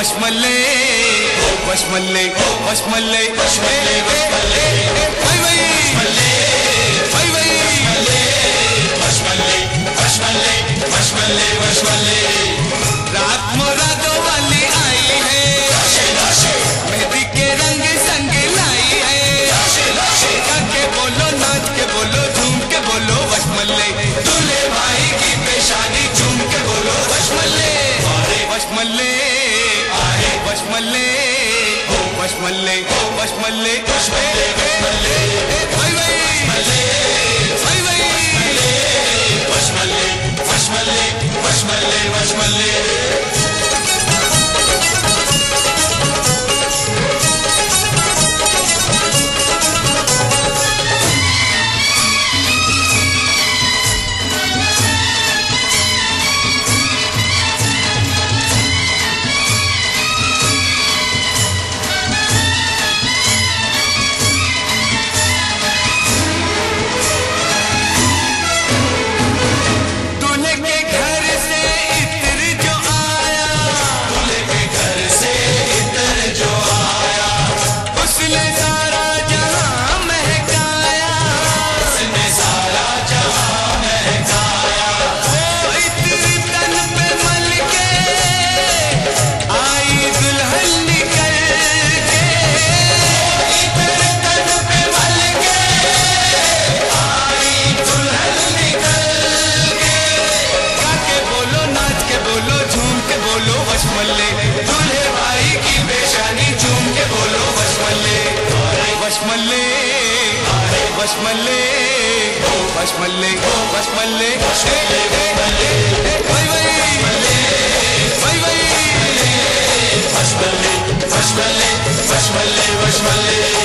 वशमल्ले वशमल्ले वशमल्ले वशमल्ले भाई भाई भाई भाई वशमल्ले वशमल्ले वशमल्ले वशमल्ले। रात मुरादो वाली आई है, मेहंदी के रंग संग लाई है। गा के बोलो, नाच के बोलो, झूम के बोलो वशमल्ले। दूल्हे भाई की पेशानी झूम के बोलो वशमल्ले वशमल्ले वशमल्ले वशमल्ले वशमल्ले वशमल्ले भाई भाई भाई भाई वशमल्ले वशमल्ले वशमल्ले वशमल्ले। दूल्हे भाई की पेशानी झूम के बोलो वशमल्ले वशमल्ले वशमल्ले वशमल्ले वशमल्ले भाई भाई भाई भाई वशमल्ले वशमल्ले वशमल्ले वशमल्ले।